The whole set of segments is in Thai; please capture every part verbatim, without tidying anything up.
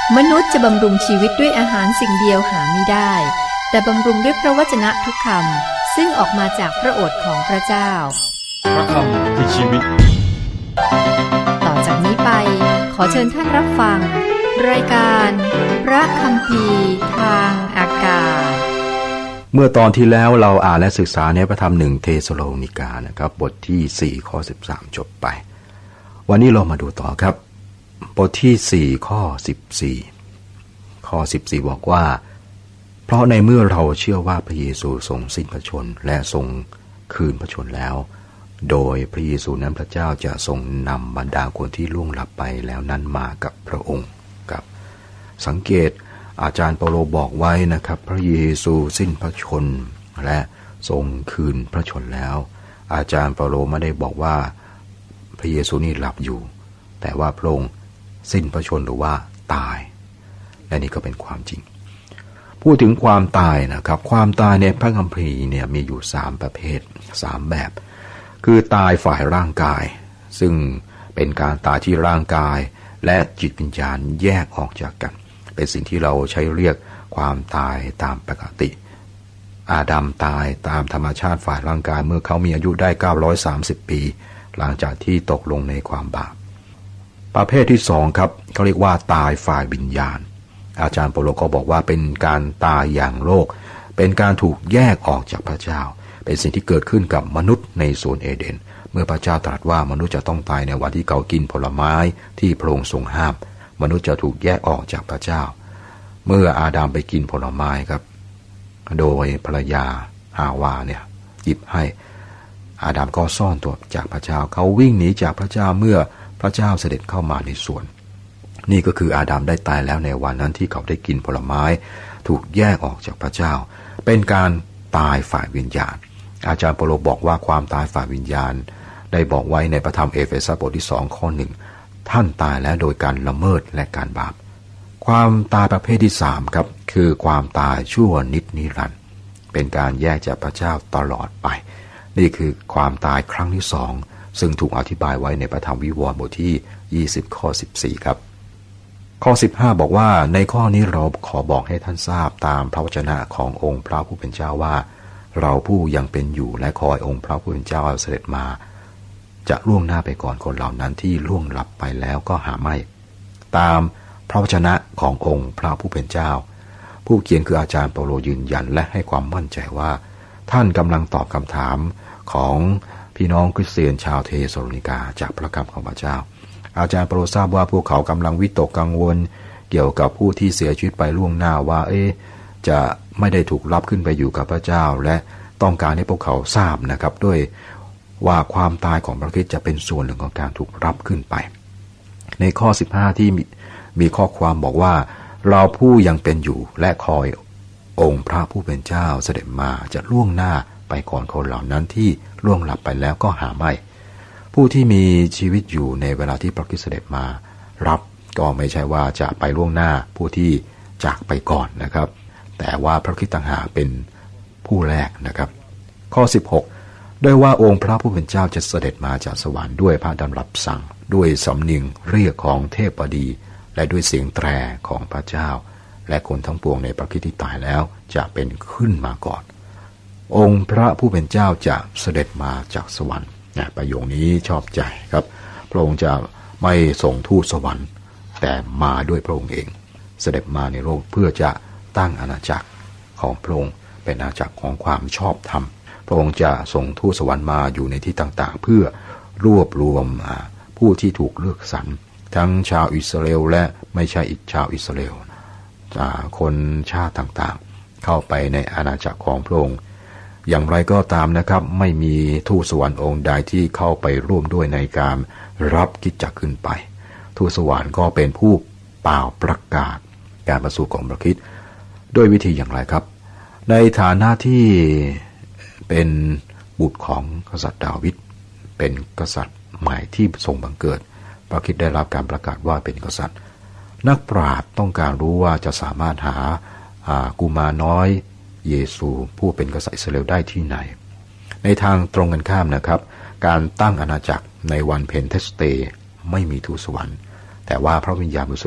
มนุษย์จะบำรุงชีวิตด้วยอาหารสิ่งเดียวหาไม่ได้แต่บำรุงด้วยพระวจนะทุกคำซึ่งออกมาจากพระโอษฐ์ของพระเจ้าพระคำคือชีวิตต่อจากนี้ไปขอเชิญท่านรับฟังรายการพระคัมภีร์ทางอากาศเมื่อตอนที่แล้วเราอ่านและศึกษาในพระธรรมหนึ่งเทสโลนิกานะครับบทที่สี่ข้อสิบสามจบไปวันนี้เรามาดูต่อครับบทที่สี่ข้อสิบสี่ข้อสิบสี่บอกว่าเพราะในเมื่อเราเชื่อว่าพระเยซูทรงสิ้นพระชนม์และทรงคืนพระชนม์แล้วโดยพระเยซูนั้นพระเจ้าจะทรงนำบรรดาคนที่ล่วงลับไปแล้วนั้นมากับพระองค์ครับสังเกตอาจารย์เปาโลบอกไว้นะครับพระเยซูสิ้นพระชนม์และทรงคืนพระชนม์แล้วอาจารย์เปาโลไม่ได้บอกว่าพระเยซูนี่หลับอยู่แต่ว่าพระองค์สิ้นพระชนม์หรือว่าตายและนี่ก็เป็นความจริงพูดถึงความตายนะครับความตายในพระคัมภีร์เนี่ยมีอยู่สามประเภทสามแบบคือตายฝ่ายร่างกายซึ่งเป็นการตายที่ร่างกายและจิตวิญญาณแยกออกจากกันเป็นสิ่งที่เราใช้เรียกความตายตามปกติอาดัมตายตามธรรมชาติฝ่ายร่างกายเมื่อเขามีอายุได้เก้าร้อยสามสิบปีหลังจากที่ตกลงในความบาปประเภทที่สองครับเขาเรียกว่าตายฝ่ายวิญญาณอาจารย์เปาโลก็บอกว่าเป็นการตายอย่างโลกเป็นการถูกแยกออกจากพระเจ้าเป็นสิ่งที่เกิดขึ้นกับมนุษย์ในสวนเอเดนเมื่อพระเจ้าตรัสว่ามนุษย์จะต้องตายในวันที่เขากินผลไม้ที่พระองค์ทรงห้ามมนุษย์จะถูกแยกออกจากพระเจ้าเมื่ออาดัมไปกินผลไม้ครับโดยภรรยาฮาวาเนี่ยหยิบให้อาดัมก็ซ่อนตัวจากพระเจ้าเขาวิ่งหนีจากพระเจ้าเมื่อพระเจ้าเสด็จเข้ามาในสวนนี่ก็คืออาดัมได้ตายแล้วในวันนั้นที่เขาได้กินผลไม้ถูกแยกออกจากพระเจ้าเป็นการตายฝ่ายวิญญาณอาจารย์เปาโลบอกว่าความตายฝ่ายวิญญาณได้บอกไว้ในพระธรรมเอเฟซัสบทที่สองข้อหนึ่งท่านตายแล้วโดยการละเมิดและการบาปความตายประเภทที่สามครับคือความตายชั่วนิจนิรันดร์เป็นการแยกจากพระเจ้าตลอดไปนี่คือความตายครั้งที่สองซึ่งถูกอธิบายไว้ในพระธรรมวิวรณ์บทที่ยี่สิบข้อสิบสี่ครับข้อสิบห้าบอกว่าในข้อนี้เราขอบอกให้ท่านทราบตามพระวจนะขององค์พระผู้เป็นเจ้าว่าเราผู้ยังเป็นอยู่และคอยองค์พระผู้เป็นเจ้าเสด็จมาจะล่วงหน้าไปก่อนคนเหล่านั้นที่ล่วงลับไปแล้วก็หาไม่ตามพระวจนะขององค์พระผู้เป็นเจ้าผู้เขียนคืออาจารย์เปาโลยืนยันและให้ความมั่นใจว่าท่านกำลังตอบคำถามของพี่น้องคริสเตียนชาวเทสโลนิกาจากพระคำของพระเจ้าอาจารย์เปาโลทราบว่าพวกเขากำลังวิตกกังวลเกี่ยวกับผู้ที่เสียชีวิตไปล่วงหน้าว่าเอ๊ะจะไม่ได้ถูกรับขึ้นไปอยู่กับพระเจ้าและต้องการให้พวกเขาทราบนะครับด้วยว่าความตายของพระคริสต์จะเป็นส่วนหนึ่งของการถูกรับขึ้นไปในข้อสิบห้าที่มีมีข้อความบอกว่าเราผู้ยังเป็นอยู่และคอยองค์พระผู้เป็นเจ้าเสด็จมาจะล่วงหน้าไปก่อนคนเหล่านั้นที่ล่วงลับไปแล้วก็หาไม่ผู้ที่มีชีวิตอยู่ในเวลาที่พระคริสต์เสด็จมารับก็ไม่ใช่ว่าจะไปล่วงหน้าผู้ที่จากไปก่อนนะครับแต่ว่าพระคริสต์ต่างหากเป็นผู้แรกนะครับข้อสิบหกด้วยว่าองค์พระผู้เป็นเจ้าจะเสด็จมาจากสวรรค์ด้วยพระดำรัสสั่งด้วยสำเนียงเรียกของเทพบดีและด้วยเสียงแตรของพระเจ้าและคนทั้งปวงในพระคริสต์ที่ตายแล้วจะเป็นขึ้นมาก่อนองค์พระผู้เป็นเจ้าจะเสด็จมาจากสวรรค์นะประโยคนี้ชอบใจครับพระองค์จะไม่ส่งทูตสวรรค์แต่มาด้วยพระองค์เองเสด็จมาในโลกเพื่อจะตั้งอาณาจักรของพระองค์เป็นอาณาจักรของความชอบธรรมพระองค์จะส่งทูตสวรรค์มาอยู่ในที่ต่างๆเพื่อรวบรวมผู้ที่ถูกเลือกสรรทั้งชาวอิสราเอลและไม่ใช่ชาวอิสราเอลคนชาติต่างๆเข้าไปในอาณาจักรของพระองค์อย่างไรก็ตามนะครับไม่มีทูตสวรรค์องค์ใดที่เข้าไปร่วมด้วยในการรับคริสตจักรขึ้นไปทูตสวรรค์ก็เป็นผู้เป่าประกาศการประสูติของพระคริสต์ด้วยวิธีอย่างไรครับในฐานะที่เป็นบุตรของกษัตริย์ดาวิดเป็นกษัตริย์ใหม่ที่ทรงบังเกิดพระคริสต์ได้รับการประกาศว่าเป็นกษัตริย์นักปราชญ์ต้องการรู้ว่าจะสามารถหากุมารน้อยเยซูผู้เป็นกษัตริย์อิสราเอลได้ที่ไหนในทางตรงกันข้ามนะครับการตั้งอาณาจักรในวันเพนเทสเตไม่มีทูตสวรรค์แต่ว่าพระวิญญาณบริสุทธิ์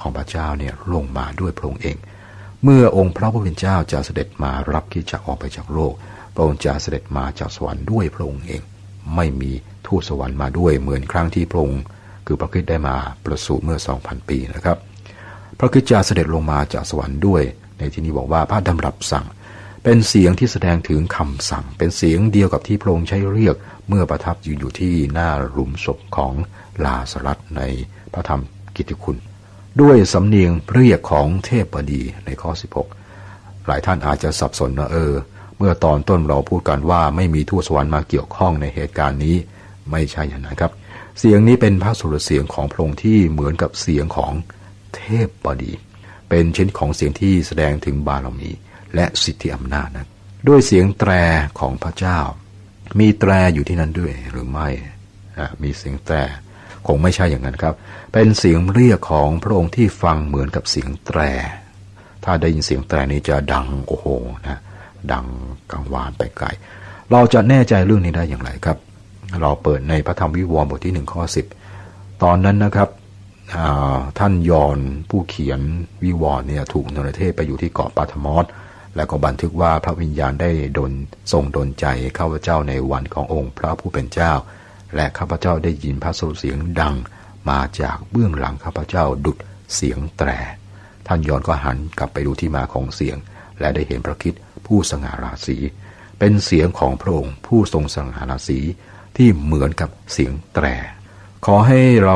ของพระเจ้าเนี่ยลงมาด้วยพระองค์เองเมื่อองค์พระผู้เป็นเจ้าจะเสด็จมารับคริสตจักรออกไปจากโลกพระองค์จะเสด็จมาจากสวรรค์ด้วยพระองค์เองไม่มีทูตสวรรค์มาด้วยเหมือนครั้งที่พระองค์คือพระคริสต์ได้มาประสูติเมื่อ สองพัน ปีนะครับพระคริสต์จะเสด็จลงมาจากสวรรค์ด้วยในที่นี้บอกว่าพระดำรัสสั่งเป็นเสียงที่แสดงถึงคำสั่งเป็นเสียงเดียวกับที่พระองค์ใช้เรียกเมื่อประทับอยู่อยู่ที่หน้าหลุมศพของลาซารัสในพระธรรมกิตติคุณด้วยสำเนียงเรียกของเทพบดีในข้อสิบหกหลายท่านอาจจะสับสนว่าเออเมื่อตอนต้นเราพูดกันว่าไม่มีทูตสวรรค์มาเกี่ยวข้องในเหตุการณ์นี้ไม่ใช่อย่างนั้นครับเสียงนี้เป็นพระสุรเสียงของพระองค์ที่เหมือนกับเสียงของเทพบดีเป็นชนิดของเสียงที่แสดงถึงบารมีและสิทธิอำนาจนะด้วยเสียงแตรของพระเจ้ามีแตรอยู่ที่นั้นด้วยหรือไม่มีเสียงแตรคงไม่ใช่อย่างนั้นครับเป็นเสียงเรียกของพระองค์ที่ฟังเหมือนกับเสียงแตรถ้าได้ยินเสียงแตรนี้จะดังโอ้โหนะดังกังวานไปไกลเราจะแน่ใจเรื่องนี้ได้อย่างไรครับเราเปิดในพระธรรมวิวรณ์บทที่หนึ่งข้อสิบตอนนั้นนะครับท่านยอห์นผู้เขียนวิวรณ์เนี่ยถูกนรเทศไปอยู่ที่เกาะปาทมอสแล้วก็บันทึกว่าพระวิญญาณได้ดลทรงดลใจข้าพเจ้าในวันขององค์พระผู้เป็นเจ้าและข้าพเจ้าได้ยินพระสุรเสียงดังมาจากเบื้องหลังข้าพเจ้าดุจเสียงแตรท่านยอห์นก็หันกลับไปดูที่มาของเสียงและได้เห็นพระคริสต์ผู้สง่าราศีเป็นเสียงของพระองค์ผู้ทรงสง่าราศีที่เหมือนกับเสียงแตรขอให้เรา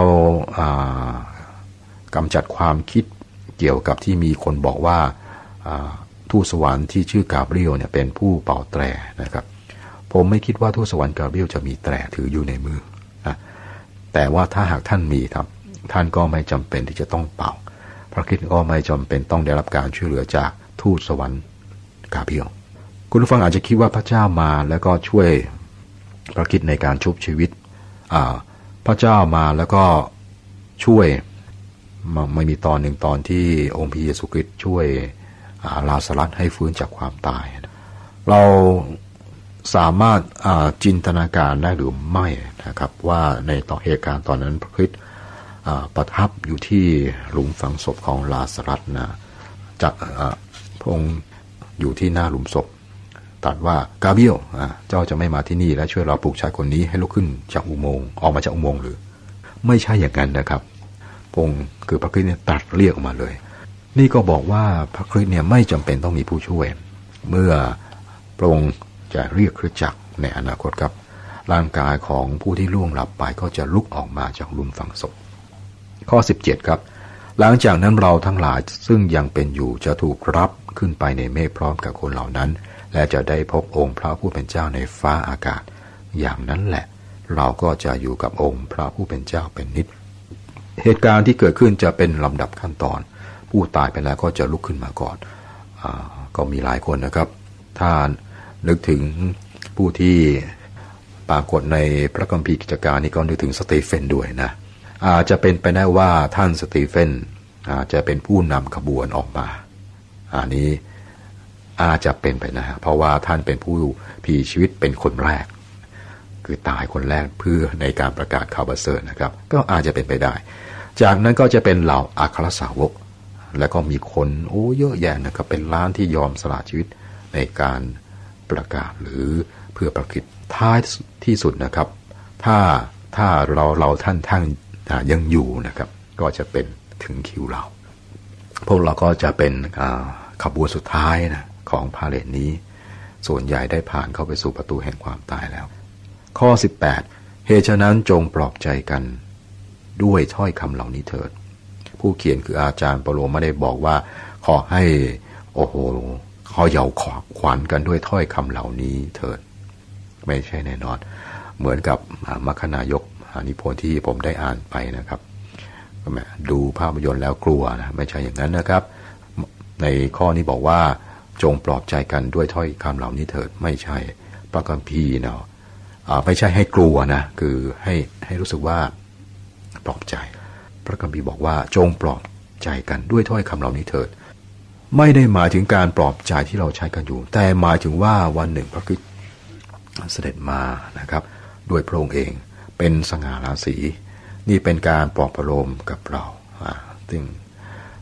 กำจัดความคิดเกี่ยวกับที่มีคนบอกว่าทูตสวรรค์ที่ชื่อกาเบรียลเนี่ยเป็นผู้เป่าแตรนะครับผมไม่คิดว่าทูตสวรรค์กาเบรียลจะมีแตรถืออยู่ในมือนะแต่ว่าถ้าหากท่านมีครับท่านก็ไม่จำเป็นที่จะต้องเป่าพระคริสต์ก็ไม่จำเป็นต้องได้รับการช่วยเหลือจากทูตสวรรค์กาเบรียลคุณผู้ฟังอาจจะคิดว่าพระเจ้ามาแล้วก็ช่วยพระคริสต์ในการชุบชีวิตพระเจ้ามาแล้วก็ช่วยไม่มีตอนหนึ่งตอนที่องค์พระเยซูคริสต์ช่วยลาซารัสให้ฟื้นจากความตายเราสามารถจินตนาการได้หรือไม่นะครับว่าในต่อเหตุการณ์ตอนนั้นพระคริสต์ประทับอยู่ที่หลุมฝังศพของลาซารัสนะจากพระองค์อยู่ที่หน้าหลุมศพตรัสว่ากาเบรียลเจ้าจะไม่มาที่นี่และช่วยเราปลุกชายคนนี้ให้ลุกขึ้นจากอุโมงค์ออกมาจากอุโมงค์หรือไม่ใช่อย่างนั้นนะครับพระองค์คือพระคริสต์เนี่ยตรัสเรียกออกมาเลยนี่ก็บอกว่าพระคริสต์เนี่ยไม่จำเป็นต้องมีผู้ช่วยเมื่อพระองค์จะเรียกคริสตจักรในอนาคตครับร่างกายของผู้ที่ล่วงลับไปก็จะลุกออกมาจากหลุมฝังศพข้อสิบเจ็ดครับหลังจากนั้นเราทั้งหลายซึ่งยังเป็นอยู่จะถูกรับขึ้นไปในเมฆพร้อมกับคนเหล่านั้นและจะได้พบองค์พระผู้เป็นเจ้าในฟ้าอากาศอย่างนั้นแหละเราก็จะอยู่กับองค์พระผู้เป็นเจ้าเป็นนิจเหตุการณ์ที่เกิดขึ้นจะเป็นลำดับขั้นตอนผู้ตายไปแล้วก็จะลุกขึ้นมาก่อนอ่าก็มีหลายคนนะครับถ้านึกถึงผู้ที่ปรากฏในพระคัมภีร์กิจการนี้ก็นึกถึงสตีเฟนด้วยนะอาจจะเป็นไปได้ว่าท่านสตีเฟนอาจจะเป็นผู้นำขบวนออกมาอันนี้อาจจะเป็นไปนะฮะเพราะว่าท่านเป็นผู้พลีชีวิตเป็นคนแรกคือตายคนแรกเพื่อในการประกาศข่าวประเสริฐนะครับก็อาจจะเป็นไปได้จากนั้นก็จะเป็นเหล่าอัครสาวกแล้วก็มีคนโอ้เยอะแยะนะครับเป็นล้านที่ยอมสละชีวิตในการประกาศหรือเพื่อประคิดท้ายที่สุดนะครับถ้าถ้าเราเราท่านท่านยังอยู่นะครับก็จะเป็นถึงคิวเราพวกเราก็จะเป็นขบวนสุดท้ายนะของพาเหรดนี้ส่วนใหญ่ได้ผ่านเข้าไปสู่ประตูแห่งความตายแล้วข้อสิบแปดเหตุฉะนั้นจงปลอบใจกันด้วยถ้อยคำเหล่านี้เถิดผู้เขียนคืออาจารย์เปโลไม่ได้บอกว่าขอให้โอ้โหเขาเยาขวัญกันด้วยถ้อยคำเหล่านี้เถิดไม่ใช่แน่นอนเหมือนกับมัคคณายกนิพนธ์ที่ผมได้อ่านไปนะครับดูภาพยนตร์แล้วกลัวนะไม่ใช่อย่างนั้นนะครับในข้อนี้บอกว่าจงปลอบใจกันด้วยถ้อยคำเหล่านี้เถิดไม่ใช่พระคัมภีร์เนาะไม่ใช่ให้กลัวนะคือให้ให้รู้สึกว่าปลอบใจพระคัมภีร์บอกว่าจงปลอบใจกันด้วยถ้อยคำเหล่านี้เถิดไม่ได้หมายถึงการปลอบใจที่เราใช้กันอยู่แต่หมายถึงว่าวันหนึ่งพระคริสต์เสด็จมานะครับด้วยพระองค์เองเป็นสง่าราศีนี่เป็นการปลอบประโลมกับเราซึ่ง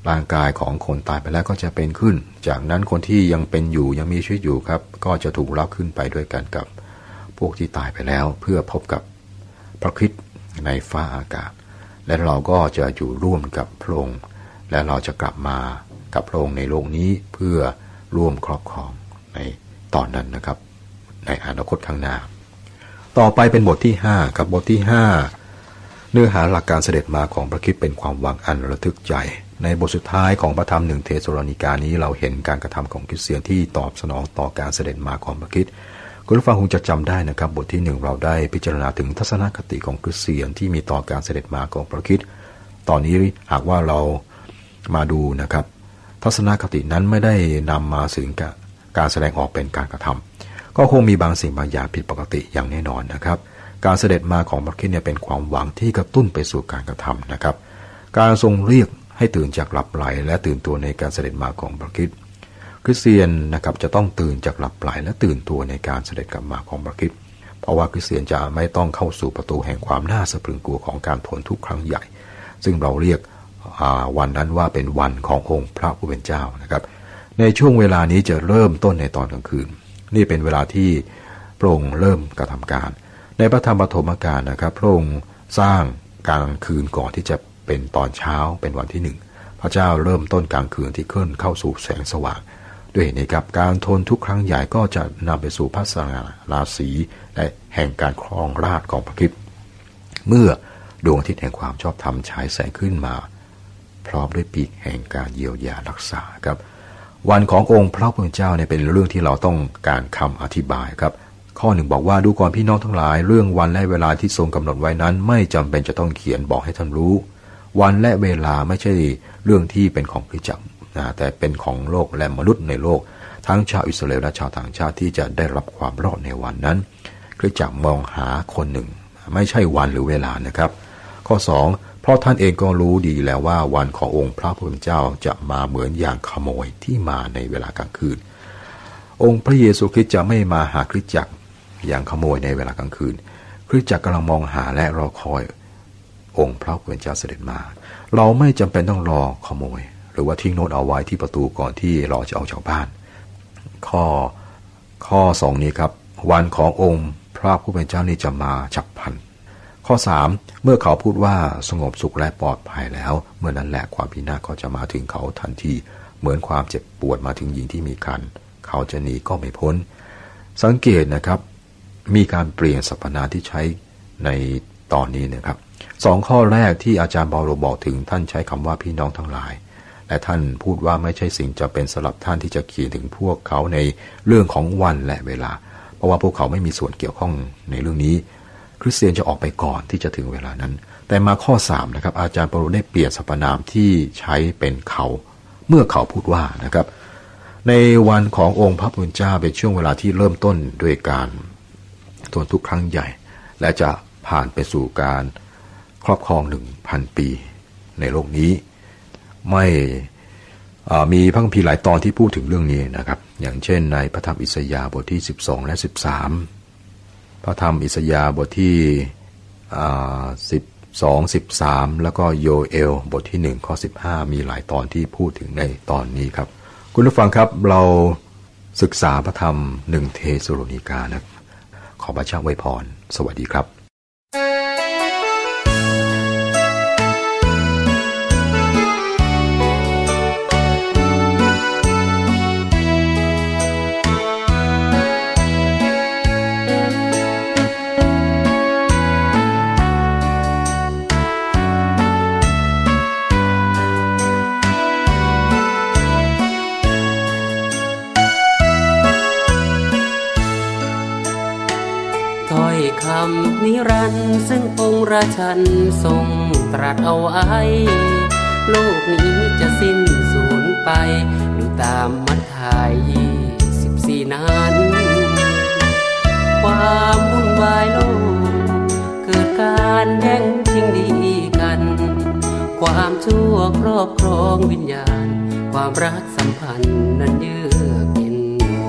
ร่างกายของคนตายไปแล้วก็จะเป็นขึ้นจากนั้นคนที่ยังเป็นอยู่ยังมีชีวิตอยู่ครับก็จะถูกรับขึ้นไปด้วยกันกับพวกที่ตายไปแล้วเพื่อพบกับพระคริสต์ในฟ้าอากาศและเราก็จะอยู่ร่วมกับพระองค์และเราจะกลับมากับพระองค์ในโลกนี้เพื่อร่วมครอบครองในตอนนั้นนะครับในอนาคตข้างหน้าต่อไปเป็นบทที่ห้ากับบทที่ห้าเนื้อหาหลักการเสด็จมาของพระคริสต์เป็นความหวังอันระทึกใจในบทสุดท้ายของพระธรรมหนึ่งเทสโลนิกานี้เราเห็นการกระทำของคริสเตียนที่ตอบสนองต่อการเสด็จมาของพระคริสต์คุณผู้ฟังคงจะจำได้นะครับบทที่หนึ่งเราได้พิจารณาถึงทัศนคติของคริสเตียนที่มีต่อการเสด็จมาของพระคริสต์ตอนนี้หากว่าเรามาดูนะครับทัศนคตินั้นไม่ได้นำมาถึงการแสดงออกเป็นการกระทำก็คงมีบางสิ่งบางอย่างผิดปกติอย่างแน่นอนนะครับการเสด็จมาของพระคริสต์เนี่ยเป็นความหวังที่กระตุ้นไปสู่การกระทำนะครับการทรงเรียกให้ตื่นจากหลับไหลและตื่นตัวในการเสด็จมาของพระคริสต์คริสเตียนนะครับจะต้องตื่นจากหลับไหลและตื่นตัวในการเสด็จกลับมาของพระคริสต์เพราะว่าคริสเตียนจะไม่ต้องเข้าสู่ประตูแห่งความน่าสะพรึงกลัวของการทนทุกข์ครั้งใหญ่ซึ่งเราเรียกวันนั้นว่าเป็นวันขององค์พระผู้เป็นเจ้านะครับในช่วงเวลานี้จะเริ่มต้นในตอนกลางคืนนี่เป็นเวลาที่พระองค์เริ่มกระทำการในพระธรรมปฐมกาลนะครับพระองค์สร้างกลางคืนก่อนที่จะเป็นตอนเช้าเป็นวันที่หนึ่งพระเจ้าเริ่มต้นกลางคืนที่เคลื่อนเข้าสู่แสงสว่างด้วยเหตุนี้ครับการทนทุกครั้งใหญ่ก็จะนำไปสู่พระสง่าราศีและแห่งการครองราชย์ของพระคริสต์เมื่อดวงอาทิตย์แห่งความชอบธรรมฉายแสงขึ้นมาพร้อมด้วยปีกแห่งการเยียวยารักษาครับวันขององค์พระผู้เป็นเจ้าเนี่ยเป็นเรื่องที่เราต้องการคำอธิบายครับข้อหนึ่งบอกว่าดูก่อนพี่น้องทั้งหลายเรื่องวันและเวลาที่ทรงกำหนดไว้นั้นไม่จำเป็นจะต้องเขียนบอกให้ท่านรู้วันและเวลาไม่ใช่เรื่องที่เป็นของคริสตจักรนะแต่เป็นของโลกและมนุษย์ในโลกทั้งชาวอิสราเอลและชาวต่างชาติที่จะได้รับความรอดในวันนั้นคริสตจักรมองหาคนหนึ่งไม่ใช่วันหรือเวลานะครับข้อสองเพราะท่านเองก็รู้ดีแล้วว่าวันขององค์พระผู้เป็นเจ้าจะมาเหมือนอย่างขโมยที่มาในเวลากลางคืนองค์พระเยซูคริสต์จะไม่มาหาคริสตจักรอย่างขโมยในเวลากลางคืนคริสตจักรกำลังมองหาและรอคอยองค์พระผู้เป็นเจ้าเสด็จมาเราไม่จำเป็นต้องรอขโมยหรือว่าทิ้งโน้ตเอาไว้ที่ประตูก่อนที่เราจะออกจากบ้านข้อข้อสองนี้ครับวันขององค์พระผู้เป็นเจ้านี่จะมาฉับพลันข้อสามเมื่อเขาพูดว่าสงบสุขและปลอดภัยแล้วเมื่อนั้นแหละความพินาศก็จะมาถึงเขาทันทีเหมือนความเจ็บปวดมาถึงหญิงที่มีครรภ์เขาจะหนีก็ไม่พ้นสังเกตนะครับมีการเปลี่ยนสรรพนามที่ใช้ในตอนนี้นะครับสองข้อแรกที่อาจารย์เปาโลบอกถึงท่านใช้คำว่าพี่น้องทั้งหลายและท่านพูดว่าไม่ใช่สิ่งจำเป็นสำหรับท่านที่จะเขียนถึงพวกเขาในเรื่องของวันและเวลาเพราะว่าพวกเขาไม่มีส่วนเกี่ยวข้องในเรื่องนี้คริสเตียนจะออกไปก่อนที่จะถึงเวลานั้นแต่มาข้อสามนะครับอาจารย์เปาโลได้เปลี่ยนสรรพนามที่ใช้เป็นเขาเมื่อเขาพูดว่านะครับในวันขององค์พระผู้เป็นเจ้าเป็นช่วงเวลาที่เริ่มต้นด้วยการทนทุกข์ครั้งใหญ่และจะผ่านไปสู่การครอบครอง หนึ่งพัน ปีในโลกนี้ไม่มีพระคัมภีร์หลายตอนที่พูดถึงเรื่องนี้นะครับอย่างเช่นในพระธรรมอิสยาห์บทที่สิบสองและสิบสามพระธรรมอิสยาห์บทที่สิบสอง สิบสามแล้วก็โยเอลบทที่หนึ่งข้อสิบห้ามีหลายตอนที่พูดถึงในตอนนี้ครับคุณผู้ฟังครับเราศึกษาพระธรรมหนึ่งเทสโลนิกานะขอพระเจ้าอวยพรสวัสดีครับคำนิรันดร์ซึ่งองค์ราชันทรงตรัสเอาไว้โลกนี้จะสิ้นสูญไปดูตามมัทธิวยี่สิบสี่นั้นความวุ่นวายโลกเกิดการแย่งชิงดีกันความชั่วครอบครองวิญญาณความรักสัมพันธ์นั้นเยือกเย็น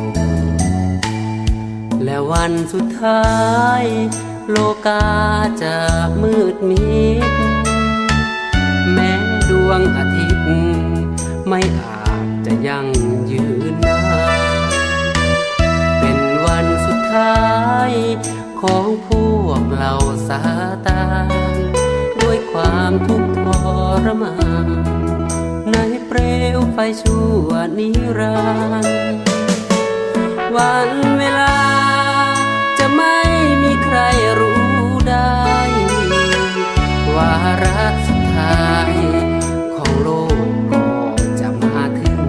และวันสุดท้ายโลกาจะมืดมิดแม้ดวงอาทิตย์ไม่อาจจะยั่งยืนนานเป็นวันสุดท้ายของพวกเราซาตานด้วยความทุกข์ทรมานในเปลวไฟชั่วนิรันดร์วันเวลาจะไม่มีใครรู้ได้วาระสุดท้ายของโลกก็จะมาถึง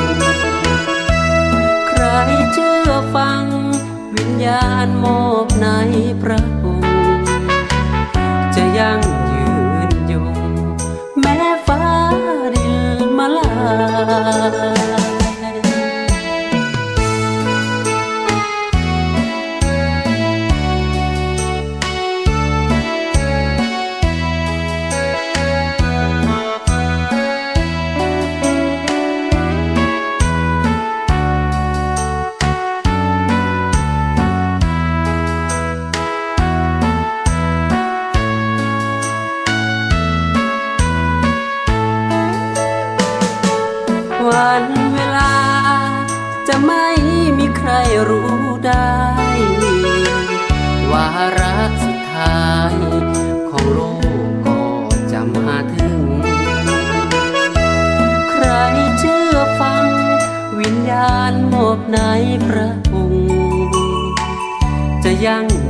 ใครเชื่อฟังวิญญาณมอบในพระองค์จะยั่งยืนยงแม้ฟ้าดินมาลายวันเวลาจะไม่มีใครรู้ได้วาระสุดท้ายของโลกก็จะมาถึงใครเชื่อฟังวิญญาณมอบในพระองค์จะยั่ง